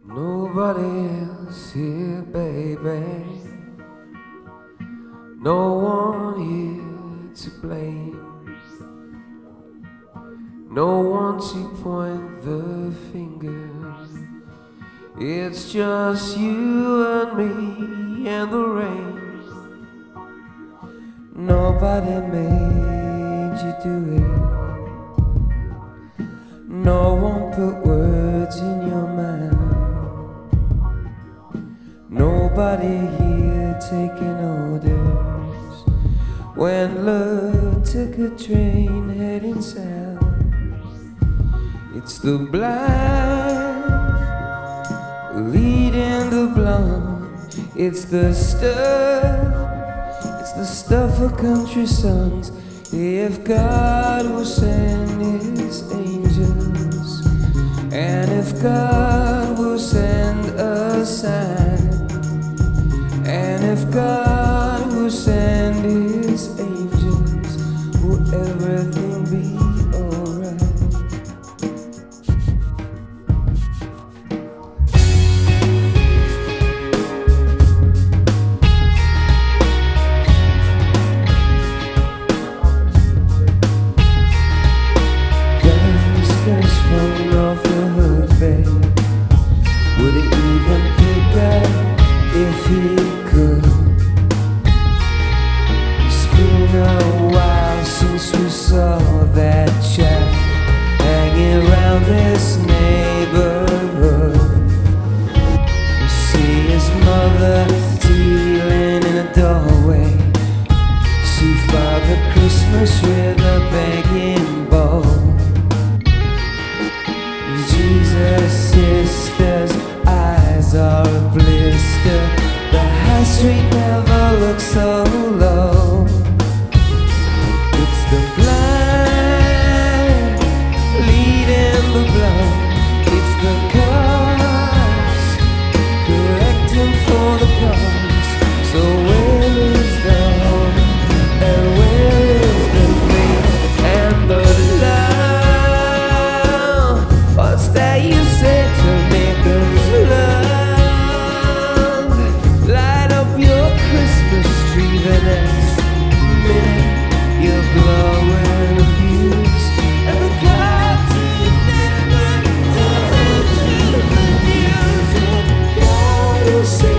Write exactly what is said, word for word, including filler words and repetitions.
Nobody else here, baby. No one here to blame. No one to point the finger. It's just you and me and the rain. Nobody made you do it. No one put words in your mouth. Nobody here taking orders when love took a train heading south. It's the blind leading the blonde. It's the stuff, it's the stuff of country songs. If God will send his angels, and if God will send a sign, and if God will send his angels, will everything be alright? Guns falling off the hood, babe. Would he even pick up if he could? It's been a while since we saw that chap hanging around this neighborhood. You see his mother dealing in a doorway. See Father Christmas with a begging bowl. Jesus' sister's eyes are a blister. The high street never looks so low. It's the blind leading the blind. It's the cops collecting for the cars. So where is the hope and where is the faith and the love? What's that you say to make us love? Light up your Christmas tree the next minute. You're blowing the fuse, and the clouds never turn to the music. God will sing.